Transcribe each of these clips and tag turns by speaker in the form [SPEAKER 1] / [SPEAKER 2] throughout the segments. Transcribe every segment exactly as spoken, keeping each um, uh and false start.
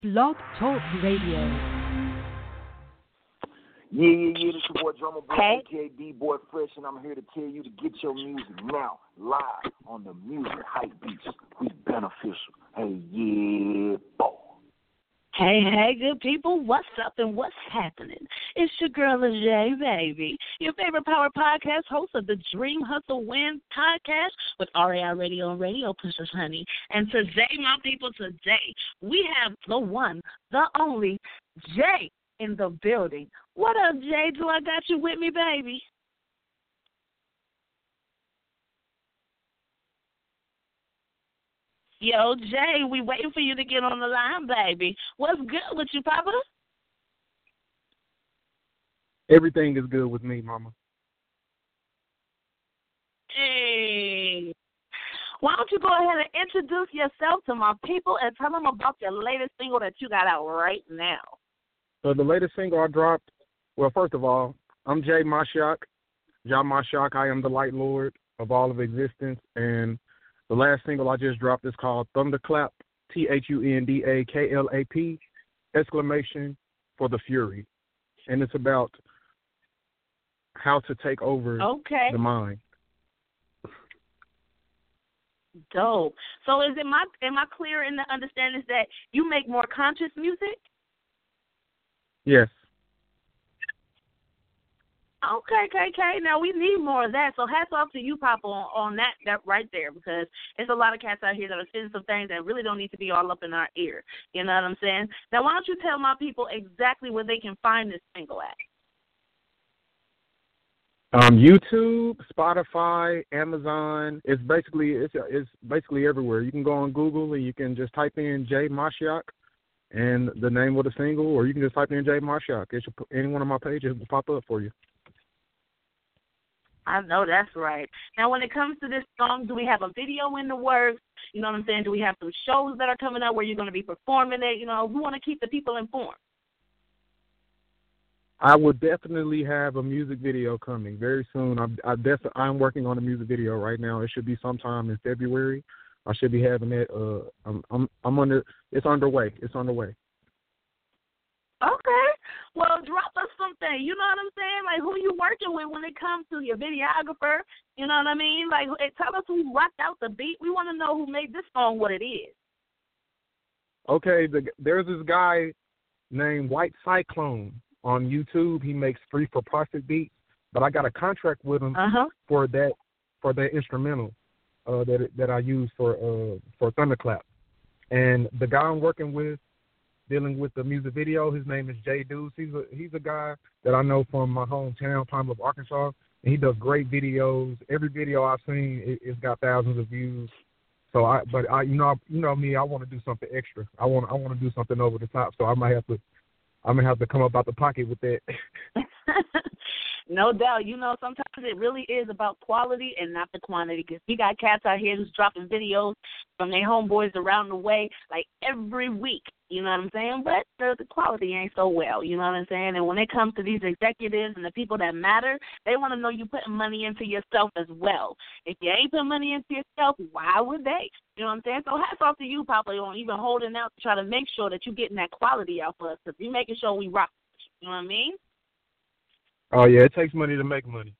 [SPEAKER 1] Blog Talk Radio.
[SPEAKER 2] Yeah, yeah, yeah, this your boy Drummer Boy,
[SPEAKER 3] Hey.
[SPEAKER 2] A K A D-Boy Fresh, and I'm here to tell you to get your music now, live on the Music Hype Beats. We beneficial. Hey, yeah, boy.
[SPEAKER 3] Hey, hey, good people, what's up and what's happening? It's your girl, Ajay, baby, your favorite power podcast host of the Dream Hustle Win podcast with R A I Radio and Radio Pushers, honey. And today, my people, today, we have the one, the only, Jay in the building. What up, Jay? Do I got you with me, baby? Yo, Jay, we waiting for you to get on the line, baby. What's good with you, Papa?
[SPEAKER 4] Everything is good with me, Mama.
[SPEAKER 3] Hey. Why don't you go ahead and introduce yourself to my people and tell them about your latest single that you got out right now?
[SPEAKER 4] So the latest single I dropped, well, first of all, I'm Jay Mashiach, Jah Mashiach. I am the light lord of all of existence, and the last single I just dropped is called Thunderclap, T H U N D A K L A P, exclamation for the fury. And it's about how to take over
[SPEAKER 3] Okay.
[SPEAKER 4] the mind.
[SPEAKER 3] Dope. So is it my am I clear in the understanding that you make more conscious music?
[SPEAKER 4] Yes.
[SPEAKER 3] Okay, K K. Now we need more of that. So hats off to you, Papa, on, on that that right there, because there's a lot of cats out here that are saying some things that really don't need to be all up in our ear. You know what I'm saying? Now why don't you tell my people exactly where they can find this single at?
[SPEAKER 4] Um, YouTube, Spotify, Amazon. It's basically it's it's basically everywhere. You can go on Google and you can just type in Jay Mashiach and the name of the single, or you can just type in Jay Mashiach. It should, any one of my pages will pop up for you.
[SPEAKER 3] I know that's right. Now, when it comes to this song, do we have a video in the works? You know what I'm saying? Do we have some shows that are coming up where you're going to be performing it? You know, we want to keep the people informed.
[SPEAKER 4] I will definitely have a music video coming very soon. I'm I def- I'm working on a music video right now. It should be sometime in February. I should be having it. Uh, I'm I'm I'm under. It's underway. It's underway.
[SPEAKER 3] Okay. Well, drop us something. You know what I'm saying? Like, who you working with when it comes to your videographer? You know what I mean? Like, tell us who rocked out the beat. We want to know who made this song what it is.
[SPEAKER 4] Okay. The, there's this guy named White Cyclone on YouTube. He makes free for profit beats, but I got a contract with him
[SPEAKER 3] uh-huh.
[SPEAKER 4] for that for that instrumental uh, that that I use for uh, for Thunderclap. And the guy I'm working with, dealing with the music video, his name is Jay Deuce. He's a he's a guy that I know from my hometown, Pine Bluff, Arkansas, and he does great videos. Every video I've seen, it, it's got thousands of views. So I, but I, you know, you know me, I want to do something extra. I want I want to do something over the top. So I might have to, I might have to come up out the pocket with that.
[SPEAKER 3] No doubt. You know, sometimes it really is about quality and not the quantity, because we got cats out here who's dropping videos from their homeboys around the way, like, every week. You know what I'm saying? But the, the quality ain't so well. You know what I'm saying? And when it comes to these executives and the people that matter, they want to know you putting money into yourself as well. If you ain't putting money into yourself, why would they? You know what I'm saying? So hats off to you, Papa, on even holding out to try to make sure that you're getting that quality out for us, because you're making sure we rock. You know what I mean?
[SPEAKER 4] Oh yeah, it takes money to make money.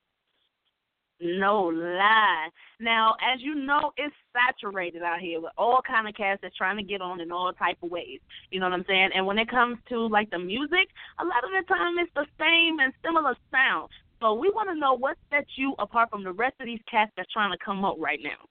[SPEAKER 3] No lie. Now, as you know, it's saturated out here with all kind of cats that's trying to get on in all type of ways. You know what I'm saying? And when it comes to, like, the music, a lot of the time it's the same and similar sound. So we want to know what sets you apart from the rest of these cats that's trying to come up right now.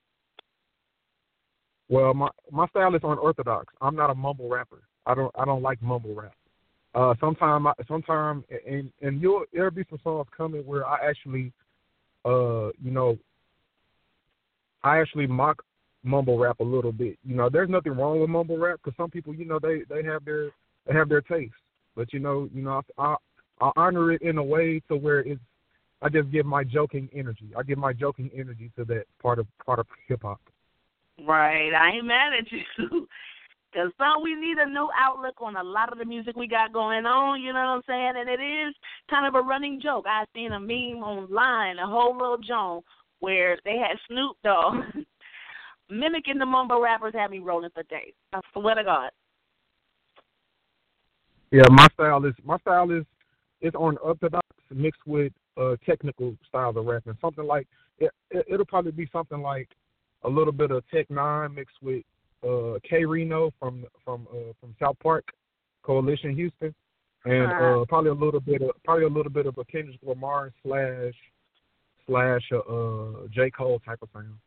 [SPEAKER 4] Well, my my style is unorthodox. I'm not a mumble rapper. I don't I don't like mumble rap. Uh, sometime, sometime, and and you'll there'll be some songs coming where I actually, uh, you know, I actually mock mumble rap a little bit. You know, there's nothing wrong with mumble rap, because some people, you know, they, they have their they have their taste. But you know, you know, I I honor it in a way to where it's I just give my joking energy. I give my joking energy to that part of part of hip hop.
[SPEAKER 3] Right, I ain't mad at you. Because some we need a new outlook on a lot of the music we got going on, you know what I'm saying? And it is kind of a running joke. I seen a meme online, a whole little joke, where they had Snoop Dogg mimicking the mumble rappers, had me rolling for days. I swear to God.
[SPEAKER 4] Yeah, my style is my style is is on orthodox mixed with uh technical styles of rapping. Something like it, it it'll probably be something like a little bit of Tech Nine mixed with uh K Reno from from uh from South Park Coalition Houston, and
[SPEAKER 3] Uh,
[SPEAKER 4] uh probably a little bit of probably a little bit of a Kendrick Lamar slash slash uh, uh J Cole type of sound.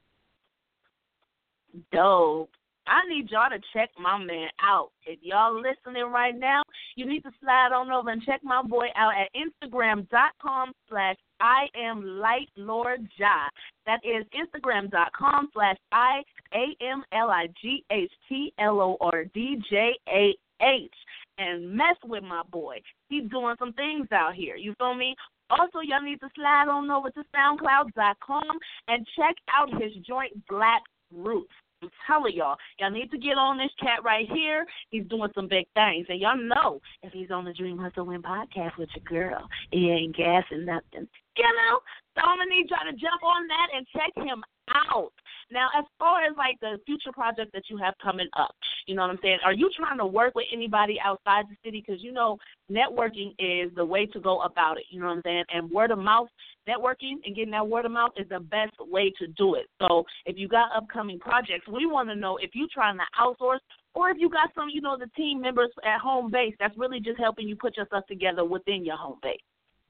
[SPEAKER 3] dope. I need y'all to check my man out. If y'all listening right now, you need to slide on over and check my boy out at Instagram.com slash I am Light Lord Ja. That is Instagram.com slash I A M L I G H T L O R D J A H. And mess with my boy. He's doing some things out here. You feel me? Also, y'all need to slide on over to SoundCloud dot com and check out his joint Black Roots. I'm telling y'all, y'all need to get on this cat right here. He's doing some big things. And y'all know if he's on the Dream Hustle Win podcast with your girl, he ain't gassing nothing. You know? So I'm going to need y'all to jump on that and check him out. Now, as far as, like, the future project that you have coming up, you know what I'm saying, are you trying to work with anybody outside the city? Because, you know, networking is the way to go about it, you know what I'm saying? And word of mouth, networking and getting that word of mouth is the best way to do it. So if you got upcoming projects, we want to know if you're trying to outsource or if you got some, you know, the team members at home base that's really just helping you put your stuff together within your home base.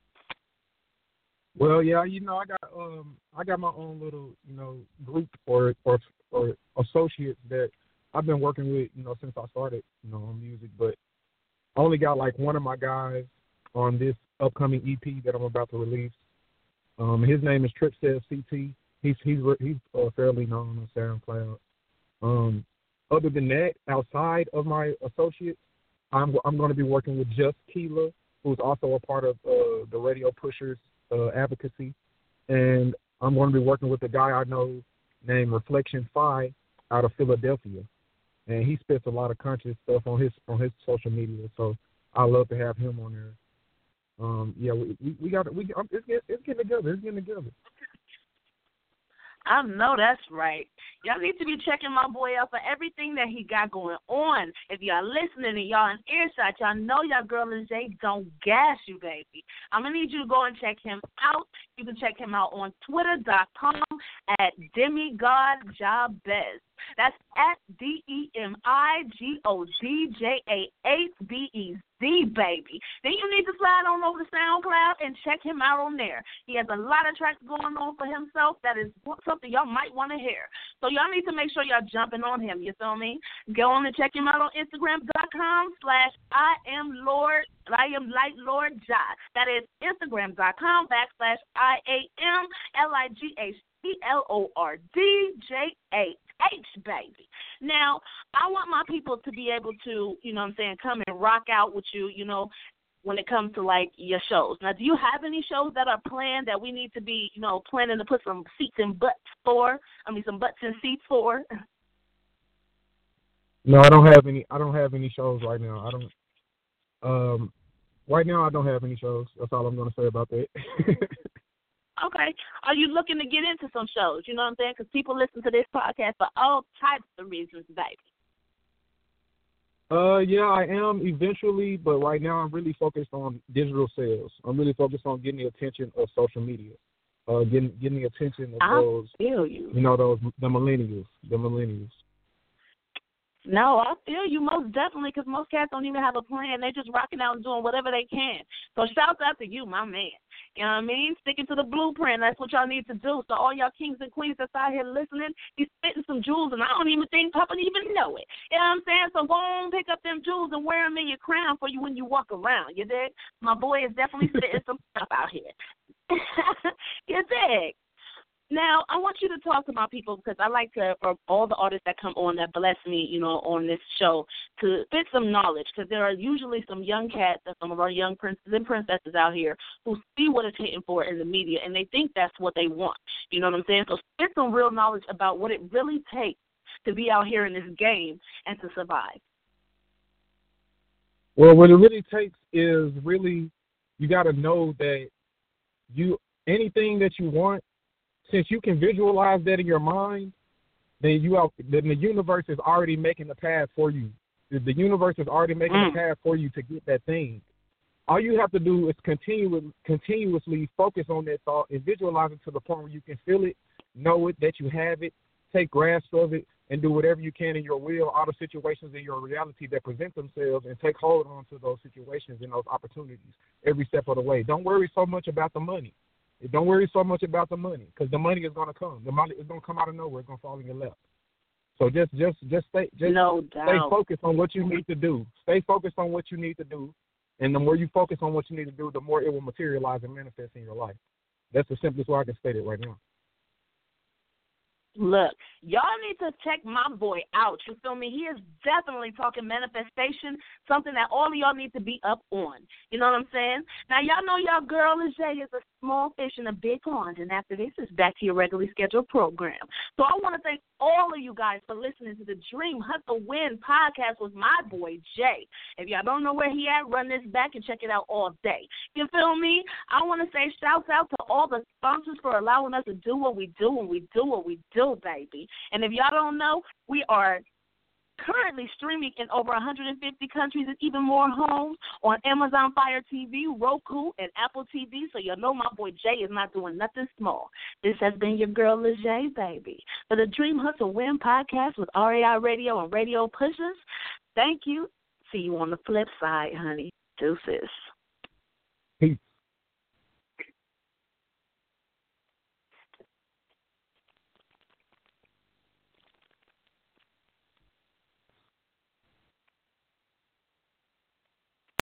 [SPEAKER 4] Well, yeah, you know, I got um, I got my own little, you know, group or or or associates that I've been working with, you know, since I started, you know, on music. But I only got like one of my guys on this upcoming E P that I'm about to release. Um, his name is Trip Says C T. He's he's he's uh, fairly known on SoundCloud. Um, other than that, outside of my associates, I'm I'm going to be working with Just Keela, who's also a part of uh, the Radio Pushers uh, advocacy, and I'm going to be working with a guy I know named Reflection Phi out of Philadelphia, and he spits a lot of conscious stuff on his on his social media. So I love to have him on there. Um, yeah, we we, we got we it's getting, it's getting together. It's getting together.
[SPEAKER 3] I know that's right. Y'all need to be checking my boy out for everything that he got going on. If y'all listening and y'all in earshot, y'all know y'all girl and Jay don't gas you, baby. I'm going to need you to go and check him out. You can check him out on twitter dot com at Demigod Jabez. That's at D E M I G O D J A H B E Z, baby. Then you need to slide on over to SoundCloud and check him out on there. He has a lot of tracks going on for himself that is something y'all might want to hear. So y'all need to make sure y'all jumping on him, you feel me? Go on and check him out on Instagram dot com slash I am Lord, I am Light Lord Ja. That is Instagram dot com backslash I A M L I G H T L O R D J A H, baby. Now, I want my people to be able to, you know what I'm saying, come and rock out with you, you know, when it comes to, like, your shows. Now, do you have any shows that are planned that we need to be, you know, planning to put some seats and butts for? I mean, some butts and seats for?
[SPEAKER 4] No, I don't have any. I don't have any shows right now. I don't. Um, right now, I don't have any shows. That's all I'm going to say about that.
[SPEAKER 3] Okay. Are you looking to get into some shows? You know what I'm saying? Because people listen to this podcast for all types of reasons, baby.
[SPEAKER 4] Uh, yeah, I am eventually, but right now I'm really focused on digital sales. I'm really focused on getting the attention of social media, uh, getting getting the attention of
[SPEAKER 3] I
[SPEAKER 4] those,
[SPEAKER 3] feel you.
[SPEAKER 4] you know, those the millennials, the millennials.
[SPEAKER 3] No, I feel you most definitely because most cats don't even have a plan. They're just rocking out and doing whatever they can. So shouts out to you, my man. You know what I mean? Sticking to the blueprint. That's what y'all need to do. So all y'all kings and queens that's out here listening, he's spitting some jewels, and I don't even think Papa even know it. You know what I'm saying? So go on, pick up them jewels and wear them in your crown for you when you walk around. You dig? My boy is definitely spitting some stuff out here. You dig? Now, I want you to talk to my people because I like to, for all the artists that come on that bless me, you know, on this show, to spit some knowledge because there are usually some young cats, some of our young princes and princesses out here who see what it's hitting for in the media and they think that's what they want. You know what I'm saying? So spit some real knowledge about what it really takes to be out here in this game and to survive.
[SPEAKER 4] Well, what it really takes is really you got to know that you anything that you want. Since you can visualize that in your mind, then you have, then the universe is already making the path for you. The universe is already making
[SPEAKER 3] Mm.
[SPEAKER 4] a path for you to get that thing. All you have to do is continue, continuously focus on that thought and visualize it to the point where you can feel it, know it, that you have it, take grasp of it, and do whatever you can in your will, all the situations in your reality that present themselves, and take hold on to those situations and those opportunities every step of the way. Don't worry so much about the money. Don't worry so much about the money, because the money is going to come. The money is going to come out of nowhere. It's going to fall in your lap. So just, just, just stay, just
[SPEAKER 3] No
[SPEAKER 4] stay
[SPEAKER 3] doubt.
[SPEAKER 4] focused on what you need to do. Stay focused on what you need to do, and the more you focus on what you need to do, the more it will materialize and manifest in your life. That's the simplest way I can state it right now.
[SPEAKER 3] Look, y'all need to check my boy out. You feel me? He is definitely talking manifestation, something that all of y'all need to be up on. You know what I'm saying? Now, y'all know y'all girl Lejay is a small fish in a big pond, and after this, it's back to your regularly scheduled program. So I want to thank all of you guys for listening to the Dream Hustle Win podcast with my boy Jay. If y'all don't know where he at, run this back and check it out all day. You feel me? I want to say shouts out to all the sponsors for allowing us to do what we do when we do what we do, baby. And if y'all don't know, we are currently streaming in over one hundred fifty countries and even more homes on Amazon Fire T V, Roku, and Apple T V, so you know my boy Jay is not doing nothing small. This has been your girl Lejay, baby, for the Dream Hustle Win podcast with R A I Radio and Radio Pushers. Thank you. See you on the flip side, honey. Deuces.
[SPEAKER 4] Peace.